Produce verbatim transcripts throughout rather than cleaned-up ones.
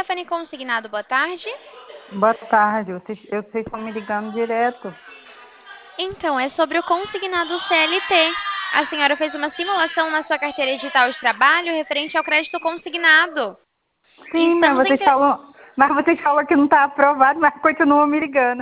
Stephanie Consignado, boa tarde. Boa tarde, vocês, eu, vocês estão me ligando direto. Então, é sobre o consignado C L T. A senhora fez uma simulação na sua carteira digital de trabalho referente ao crédito consignado. E Sim, mas estamos em... vocês falam, mas vocês falam que não está aprovado, mas continuam me ligando.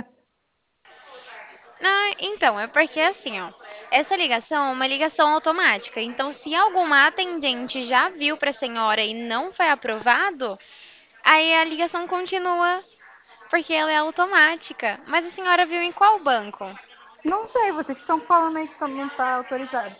Ah, então, é porque assim, ó, essa ligação é uma ligação automática. Então, se alguma atendente já viu para a senhora e não foi aprovado, aí a ligação continua, porque ela é automática. Mas a senhora viu em qual banco? Não sei, vocês estão falando aí que tá- não está autorizado.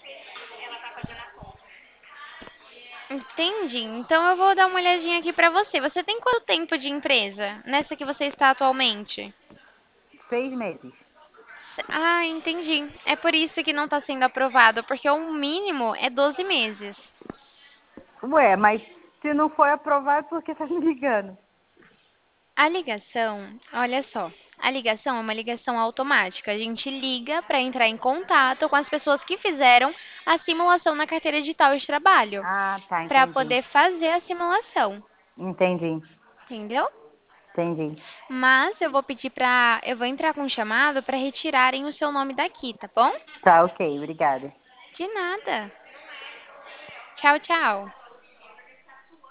Entendi. Então eu vou dar uma olhadinha aqui para você. Você tem quanto tempo de empresa nessa que você está atualmente? Seis meses. S- Ah, entendi. É por isso que não está sendo aprovado, porque o mínimo é doze meses. Ué, mas se não foi aprovado, por que está me ligando? A ligação, olha só, a ligação é uma ligação automática. A gente liga para entrar em contato com as pessoas que fizeram a simulação na carteira digital de trabalho, Ah, tá, para entendi. poder fazer a simulação, Entendi, entendeu? entendi. Mas eu vou pedir para, eu vou entrar com um chamado para retirarem o seu nome daqui, tá bom? Tá, ok, obrigada. De nada. Tchau, tchau.